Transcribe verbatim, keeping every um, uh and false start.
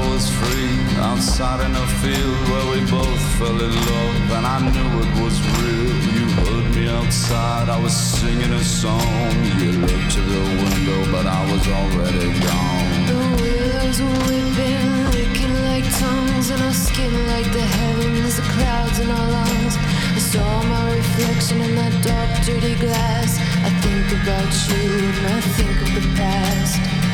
was free, outside in a field where we both fell in love, and I knew it was real. You heard me outside, I was singing a song. You looked to the window, but I was already gone. The willows were whipping, licking like tongues, and our skin like the heavens, the clouds in our lungs. I saw my reflection in that dark, dirty glass. I think about you and I think of the past.